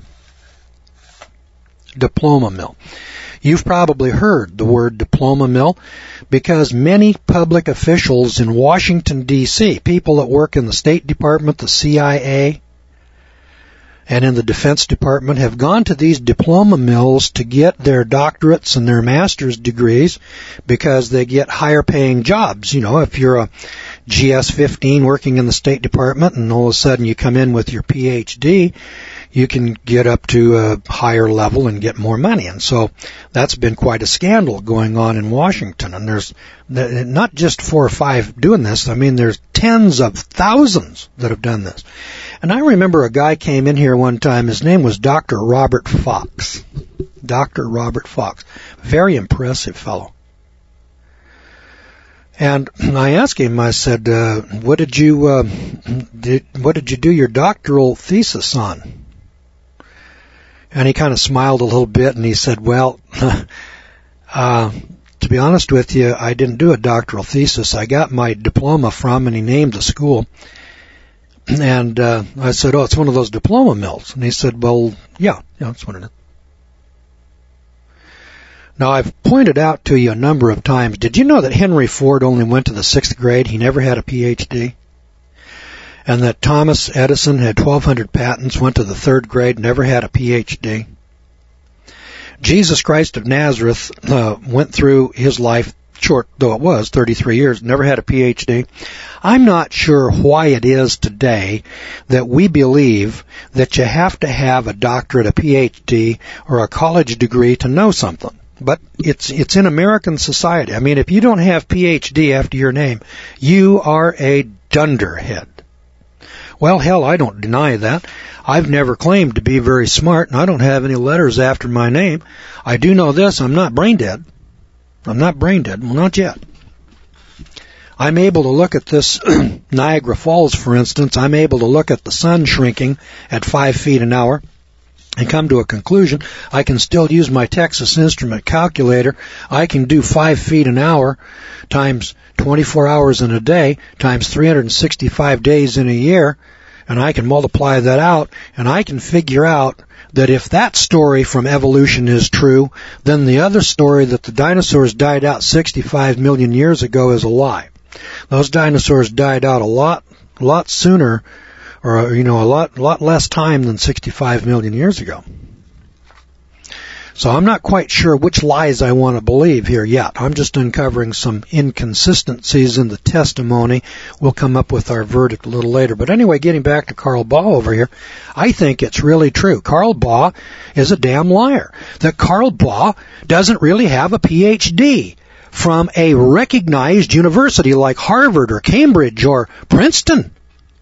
Diploma mill. You've probably heard the word diploma mill because many public officials in Washington, D C, people that work in the State Department, the C I A, and in the Defense Department have gone to these diploma mills to get their doctorates and their master's degrees because they get higher paying jobs. You know, if you're a G S fifteen working in the State Department and all of a sudden you come in with your P H D, you can get up to a higher level and get more money. And so that's been quite a scandal going on in Washington. And there's not just four or five doing this. I mean, there's tens of thousands that have done this. And I remember a guy came in here one time. His name was Doctor Robert Fox. Doctor Robert Fox. Very impressive fellow. And I asked him, I said, uh, what did you, uh, did, what did you do your doctoral thesis on? And he kind of smiled a little bit and he said, well, uh, to be honest with you, I didn't do a doctoral thesis. I got my diploma from, and he named the school. And uh, I said, oh, it's one of those diploma mills. And he said, well, yeah, yeah, that's what it is. Now, I've pointed out to you a number of times, did you know that Henry Ford only went to the sixth grade? He never had a P H D. And that Thomas Edison had twelve hundred patents, went to the third grade, never had a P H D. Jesus Christ of Nazareth uh, went through his life, short though it was, thirty-three years, never had a P H D. I'm not sure why it is today that we believe that you have to have a doctorate, a P H D, or a college degree to know something. But it's it's in American society. I mean, if you don't have P H D after your name, you are a dunderhead. Well, hell, I don't deny that. I've never claimed to be very smart, and I don't have any letters after my name. I do know this, I'm not brain dead. I'm not brain dead. Well, not yet. I'm able to look at this Niagara Falls, for instance. I'm able to look at the sun shrinking at five feet an hour and come to a conclusion. I can still use my Texas Instrument calculator. I can do five feet an hour times twenty-four hours in a day times three hundred sixty-five days in a year, and I can multiply that out, and I can figure out that if that story from evolution is true, then the other story that the dinosaurs died out sixty-five million years ago is a lie. Those dinosaurs died out a lot, a lot sooner, or, you know, a lot, lot less time than sixty-five million years ago. So I'm not quite sure which lies I want to believe here yet. I'm just uncovering some inconsistencies in the testimony. We'll come up with our verdict a little later. But anyway, getting back to Carl Baugh over here, I think it's really true. Carl Baugh is a damn liar. That Carl Baugh doesn't really have a P H D from a recognized university like Harvard or Cambridge or Princeton.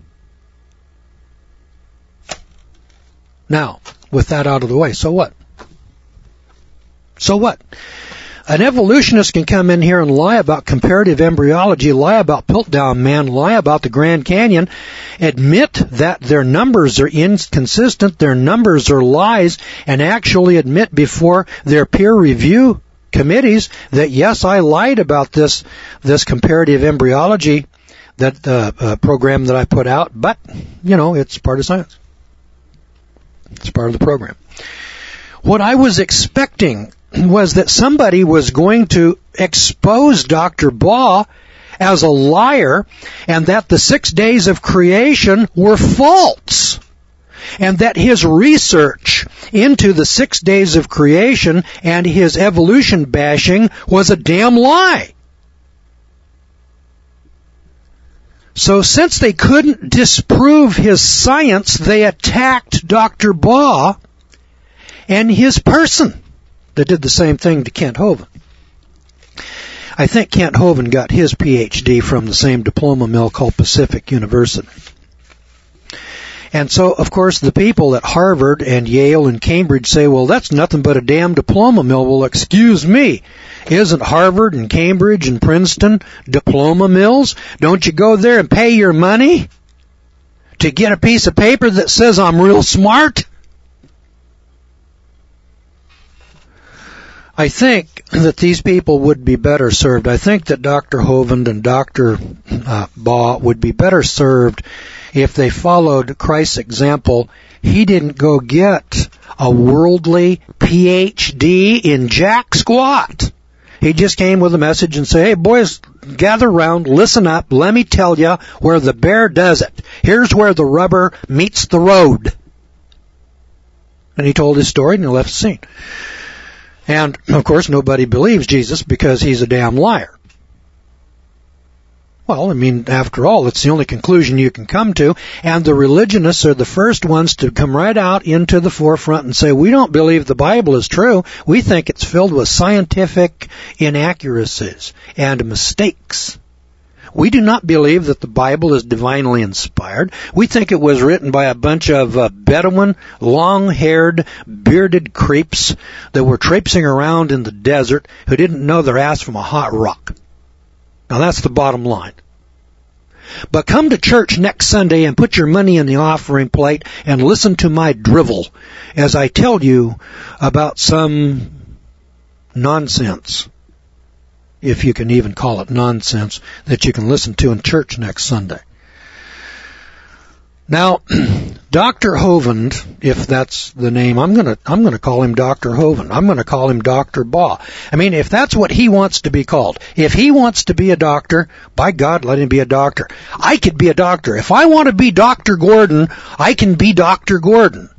Now, with that out of the way, so what? So what? An evolutionist can come in here and lie about comparative embryology, lie about Piltdown Man, lie about the Grand Canyon, admit that their numbers are inconsistent, their numbers are lies, and actually admit before their peer review committees that, yes, I lied about this this comparative embryology that uh, uh, program that I put out, but, you know, it's part of science. It's part of the program. What I was expecting was that somebody was going to expose Doctor Baugh as a liar and that the six days of creation were false and that his research into the six days of creation and his evolution bashing was a damn lie. So since they couldn't disprove his science, they attacked Doctor Baugh and his person. They did the same thing to Kent Hovind. I think Kent Hovind got his P H D from the same diploma mill called Pacific University. And so, of course, the people at Harvard and Yale and Cambridge say, well, that's nothing but a damn diploma mill. Well, excuse me. Isn't Harvard and Cambridge and Princeton diploma mills? Don't you go there and pay your money to get a piece of paper that says I'm real smart? I think that these people would be better served. I think that Doctor Hovind and Doctor Uh, Baugh would be better served if they followed Christ's example. He didn't go get a worldly P H D in jack squat. He just came with a message and said, hey, boys, gather round, listen up, let me tell you where the bear does it. Here's where the rubber meets the road. And he told his story and he left the scene. And, of course, nobody believes Jesus because he's a damn liar. Well, I mean, after all, it's the only conclusion you can come to, and the religionists are the first ones to come right out into the forefront and say, we don't believe the Bible is true. We think it's filled with scientific inaccuracies and mistakes. We do not believe that the Bible is divinely inspired. We think it was written by a bunch of uh, Bedouin, long-haired, bearded creeps that were traipsing around in the desert who didn't know their ass from a hot rock. Now that's the bottom line. But come to church next Sunday and put your money in the offering plate and listen to my drivel as I tell you about some nonsense, if you can even call it nonsense, that you can listen to in church next Sunday. Now, Doctor Hovind, if that's the name, I'm gonna I'm gonna call him Doctor Hovind. I'm gonna call him Doctor Baugh. I mean, if that's what he wants to be called, if he wants to be a doctor, by God, let him be a doctor. I could be a doctor. If I want to be Doctor Gordon, I can be Doctor Gordon.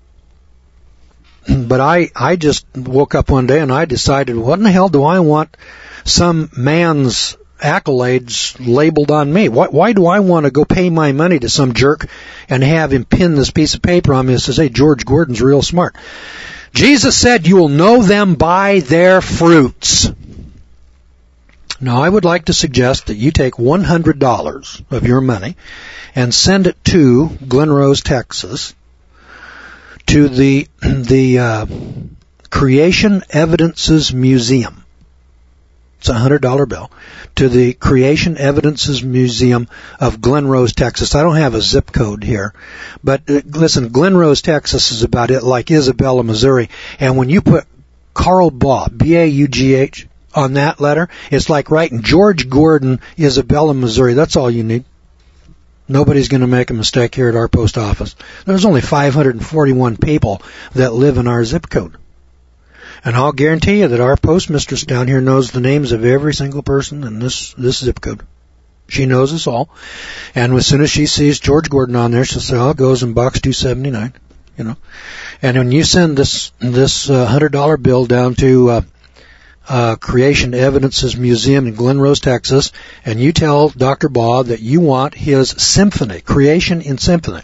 But I I just woke up one day and I decided, what in the hell do I want some man's accolades labeled on me? Why, why do I want to go pay my money to some jerk and have him pin this piece of paper on me that says, hey, George Gordon's real smart? Jesus said, you will know them by their fruits. Now, I would like to suggest that you take one hundred dollars of your money and send it to Glen Rose, Texas, to the, the uh, Creation Evidences Museum. It's a one hundred dollar bill, to the Creation Evidences Museum of Glen Rose, Texas. I don't have a zip code here, but uh, listen, Glen Rose, Texas is about it like Isabella, Missouri. And when you put Carl Baugh, B A U G H, on that letter, it's like writing George Gordon, Isabella, Missouri. That's all you need. Nobody's going to make a mistake here at our post office. There's only five hundred forty-one people that live in our zip code. And I'll guarantee you that our postmistress down here knows the names of every single person in this, this zip code. She knows us all. And as soon as she sees George Gordon on there, she'll say, oh, it goes in box two seventy-nine, you know. And when you send this, this uh, one hundred dollar bill down to, uh, uh, Creation Evidences Museum in Glen Rose, Texas, and you tell Doctor Baugh that you want his symphony, Creation in Symphony,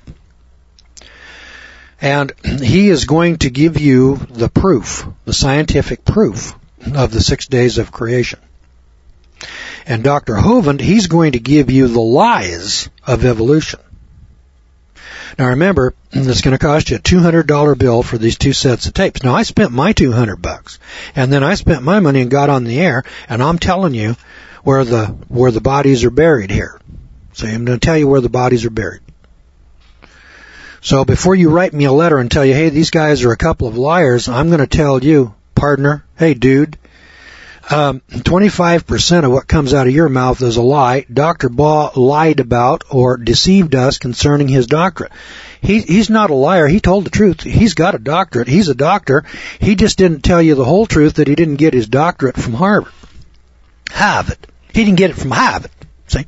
and he is going to give you the proof, the scientific proof of the six days of creation. And Doctor Hovind, he's going to give you the lies of evolution. Now remember, it's going to cost you a two hundred dollar bill for these two sets of tapes. Now I spent my two hundred bucks, and then I spent my money and got on the air, and I'm telling you where the, where the bodies are buried here. So I'm going to tell you where the bodies are buried. So before you write me a letter and tell you, hey, these guys are a couple of liars, I'm going to tell you, partner, hey, dude, um, twenty-five percent of what comes out of your mouth is a lie. Doctor Baugh lied about or deceived us concerning his doctorate. He, he's not a liar. He told the truth. He's got a doctorate. He's a doctor. He just didn't tell you the whole truth that he didn't get his doctorate from Harvard. Harvard. He didn't get it from Harvard. See?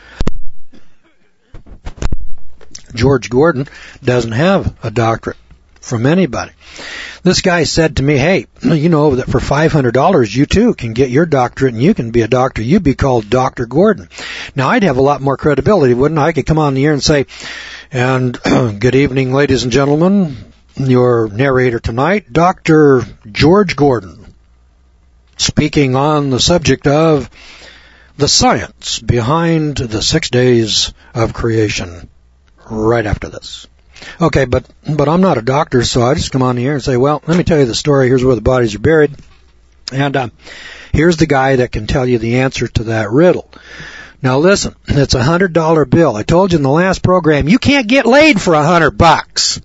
George Gordon doesn't have a doctorate from anybody. This guy said to me, hey, you know that for five hundred dollars you too can get your doctorate and you can be a doctor. You'd be called Doctor Gordon. Now, I'd have a lot more credibility, wouldn't I? I could come on the air and say, and good evening, ladies and gentlemen, your narrator tonight, Doctor George Gordon, speaking on the subject of the science behind the six days of creation right after this. Okay, but but I'm not a doctor, so I just come on the air and say, well, let me tell you the story. Here's where the bodies are buried. And uh, here's the guy that can tell you the answer to that riddle. Now listen, it's a one hundred dollar bill. I told you in the last program, you can't get laid for a hundred bucks.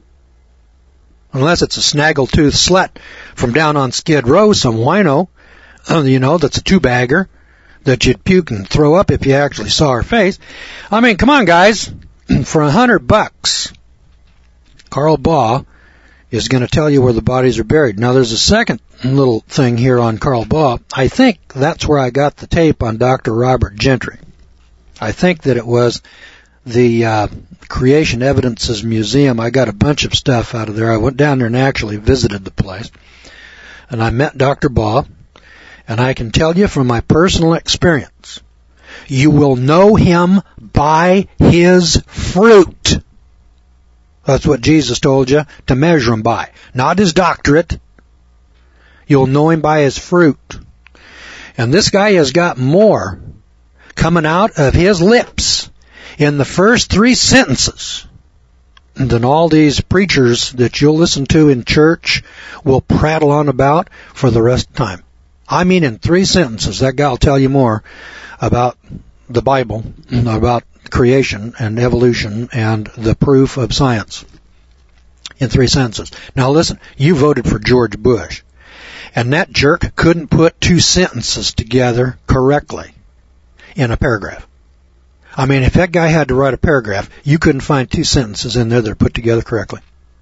Unless it's a snaggle-tooth slut from down on Skid Row, some wino, you know, that's a two-bagger that you'd puke and throw up if you actually saw her face. I mean, come on, guys. For a hundred bucks, Carl Baugh is going to tell you where the bodies are buried. Now, there's a second little thing here on Carl Baugh. I think that's where I got the tape on Doctor Robert Gentry. I think that it was the uh, Creation Evidences Museum. I got a bunch of stuff out of there. I went down there and actually visited the place. And I met Doctor Baugh. And I can tell you from my personal experience, you will know him by his fruit. That's what Jesus told you to measure him by. Not his doctorate. You'll know him by his fruit. And this guy has got more coming out of his lips in the first three sentences than all these preachers that you'll listen to in church will prattle on about for the rest of the time. I mean, in three sentences, that guy will tell you more about the Bible, about creation and evolution and the proof of science in three sentences. Now listen, you voted for George Bush, and that jerk couldn't put two sentences together correctly in a paragraph. I mean, if that guy had to write a paragraph, you couldn't find two sentences in there that are put together correctly.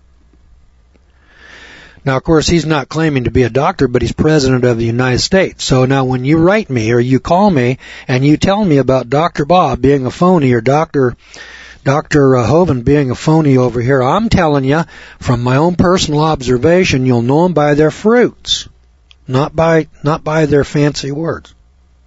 Now, of course, he's not claiming to be a doctor, but he's president of the United States. So now when you write me or you call me and you tell me about Doctor Bob being a phony or Doctor Doctor Uh, Hovind being a phony over here, I'm telling you from my own personal observation, you'll know them by their fruits, not by not by their fancy words.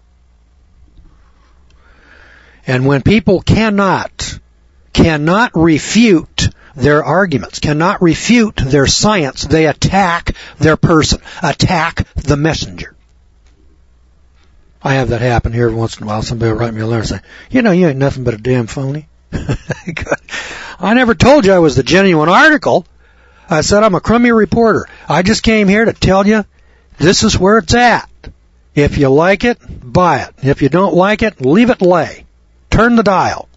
And when people cannot cannot refute their arguments, cannot refute their science, they attack their person, attack the messenger. I have that happen here every once in a while. Somebody will write me a letter and say, you know, you ain't nothing but a damn phony. I never told you I was the genuine article. I said I'm a crummy reporter. I just came here to tell you this is where it's at. If you like it, buy it. If you don't like it, leave it lay. Turn the dial.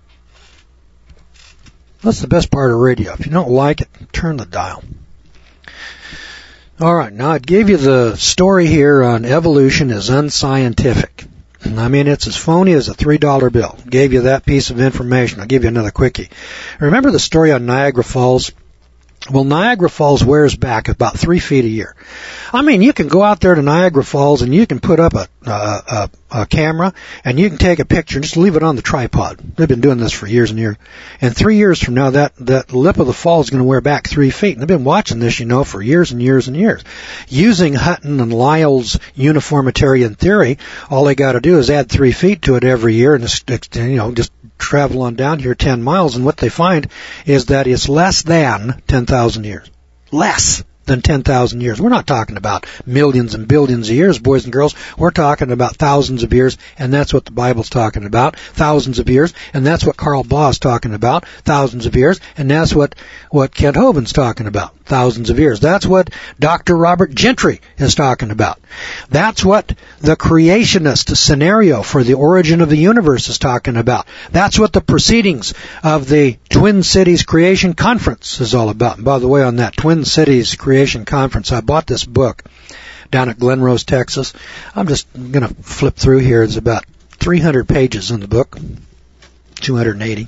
That's the best part of radio. If you don't like it, turn the dial. All right, now I gave you the story here on evolution is unscientific. I mean, it's as phony as a three dollar bill. Gave you that piece of information. I'll give you another quickie. Remember the story on Niagara Falls? Well, Niagara Falls wears back about three feet a year. I mean, you can go out there to Niagara Falls and you can put up a, a, a, a camera and you can take a picture and just leave it on the tripod. They've been doing this for years and years. And three years from now, that, that lip of the fall is going to wear back three feet. And they've been watching this, you know, for years and years and years. Using Hutton and Lyell's uniformitarian theory, all they got to do is add three feet to it every year and, just, you know, just travel on down here ten miles. And what they find is that it's less than ten thousand years. Less than ten thousand years. We're not talking about millions and billions of years, boys and girls. We're talking about thousands of years, and that's what the Bible's talking about. Thousands of years, and that's what Carl Baugh's talking about. Thousands of years, and that's what, what Kent Hovind's talking about. Thousands of years. That's what Doctor Robert Gentry is talking about. That's what the creationist scenario for the origin of the universe is talking about. That's what the proceedings of the Twin Cities Creation Conference is all about. And by the way, on that Twin Cities Creation Conference, I bought this book down at Glen Rose, Texas. I'm just going to flip through here. It's about three hundred pages in the book, two hundred eighty.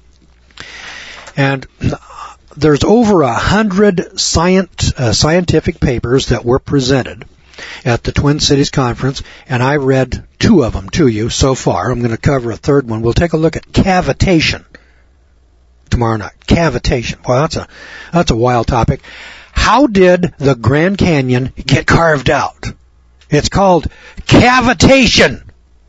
And there's over a hundred science, uh, scientific papers that were presented at the Twin Cities Conference, and I read two of them to you so far. I'm going to cover a third one. We'll take a look at cavitation. tomorrow night. Cavitation. Well, that's a, that's a wild topic. How did the Grand Canyon get carved out? It's called cavitation.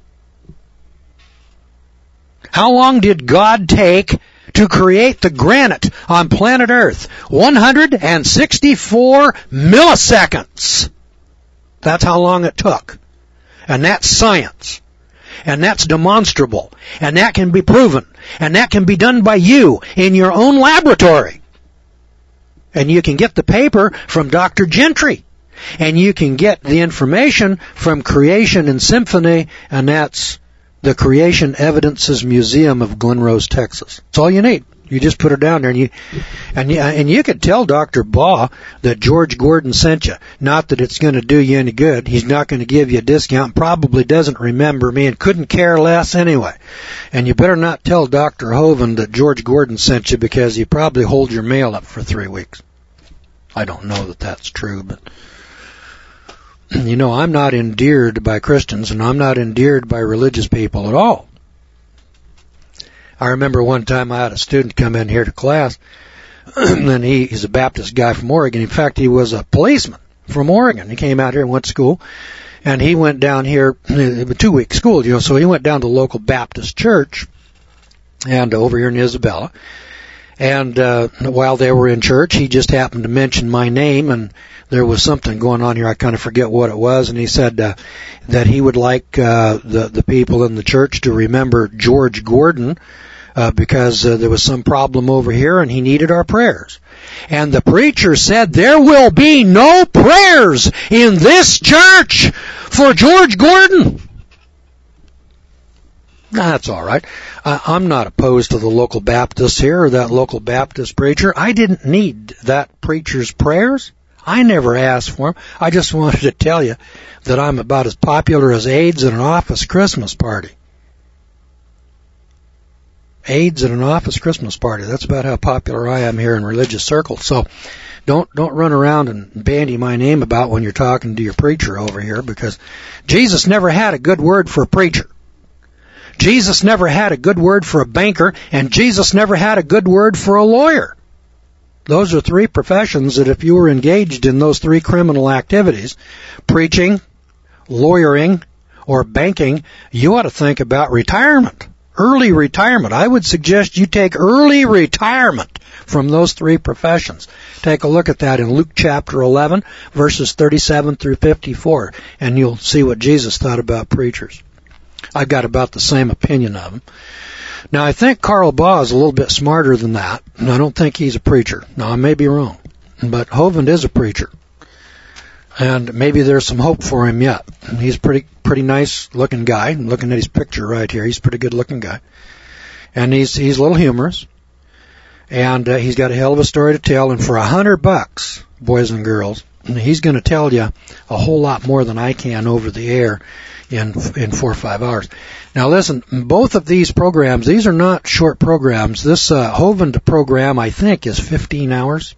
How long did God take to create the granite on planet Earth? one hundred sixty-four milliseconds. That's how long it took. And that's science. And that's demonstrable. And that can be proven. And that can be done by you in your own laboratory. And you can get the paper from Doctor Gentry. And you can get the information from Creation and Symphony, and that's the Creation Evidences Museum of Glen Rose, Texas. That's all you need. You just put it down there, and you and you, and you could tell Doctor Baugh that George Gordon sent you. Not that it's going to do you any good. He's not going to give you a discount. Probably doesn't remember me and couldn't care less anyway. And you better not tell Doctor Hovind that George Gordon sent you, because you probably hold your mail up for three weeks. I don't know that that's true, but you know, I'm not endeared by Christians, and I'm not endeared by religious people at all. I remember one time I had a student come in here to class, and he, he's a Baptist guy from Oregon. In fact, he was a policeman from Oregon. He came out here and went to school, and he went down here, a two-week school, you know, so he went down to the local Baptist church, and over here in Isabella. And uh, while they were in church, he just happened to mention my name, and there was something going on here. I kind of forget what it was. And he said uh, that he would like uh, the the people in the church to remember George Gordon uh, because uh, there was some problem over here, and he needed our prayers. And the preacher said, there will be no prayers in this church for George Gordon. That's all right. Uh, I'm not opposed to the local Baptist here or that local Baptist preacher. I didn't need that preacher's prayers. I never asked for them. I just wanted to tell you that I'm about as popular as AIDS at an office Christmas party. AIDS at an office Christmas party. That's about how popular I am here in religious circles. So don't don't run around and bandy my name about when you're talking to your preacher over here, because Jesus never had a good word for a preacher. Jesus never had a good word for a banker, and Jesus never had a good word for a lawyer. Those are three professions that if you were engaged in those three criminal activities, preaching, lawyering, or banking, you ought to think about retirement, early retirement. I would suggest you take early retirement from those three professions. Take a look at that in Luke chapter eleven, verses thirty-seven through fifty-four, and you'll see what Jesus thought about preachers. I've got about the same opinion of him. Now, I think Karl Baugh is a little bit smarter than that, and I don't think he's a preacher. Now, I may be wrong, but Hovind is a preacher, and maybe there's some hope for him yet. He's a pretty, pretty nice-looking guy. I'm looking at his picture right here. He's a pretty good-looking guy, and he's he's a little humorous, and uh, he's got a hell of a story to tell. And for a hundred bucks, boys and girls, he's going to tell you a whole lot more than I can over the air in in four or five hours. Now listen, both of these programs, these are not short programs. This uh, Hovind program, I think, is fifteen hours.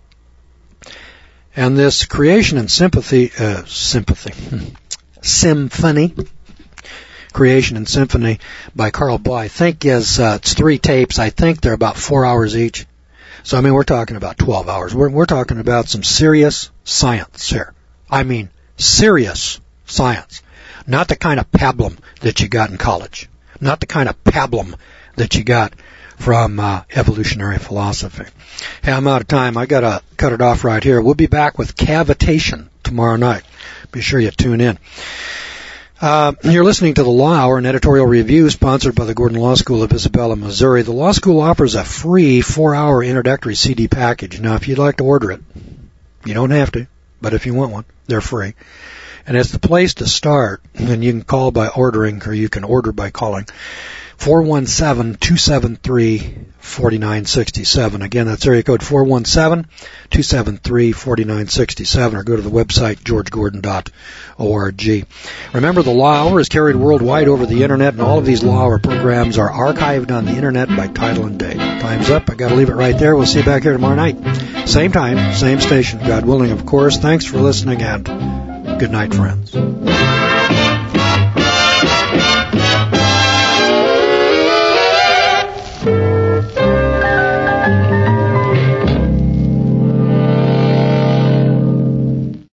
And this Creation and Sympathy, uh, Sympathy, Symphony, Creation and Symphony by Karl Baugh, I think is, uh, it's three tapes. I think they're about four hours each. So, I mean, we're talking about twelve hours. We're, we're talking about some serious science here. I mean, serious science. Not the kind of pablum that you got in college. Not the kind of pablum that you got from uh, evolutionary philosophy. Hey, I'm out of time. I got to cut it off right here. We'll be back with cavitation tomorrow night. Be sure you tune in. Uh, you're listening to the Law Hour, an editorial review sponsored by the Gordon Law School of Isabella, Missouri. The Law School offers a free four-hour introductory C D package. Now, if you'd like to order it, you don't have to, but if you want one, they're free. And it's the place to start, and you can call by ordering, or you can order by calling four one seven, two seven three, four nine six seven. Again, that's area code four one seven, two seven three, four nine six seven, or go to the website george gordon dot org. Remember, the Law Hour is carried worldwide over the Internet, and all of these Law Hour programs are archived on the Internet by title and date. Time's up. I got to leave it right there. We'll see you back here tomorrow night. Same time, same station, God willing, of course. Thanks for listening, and good night, friends.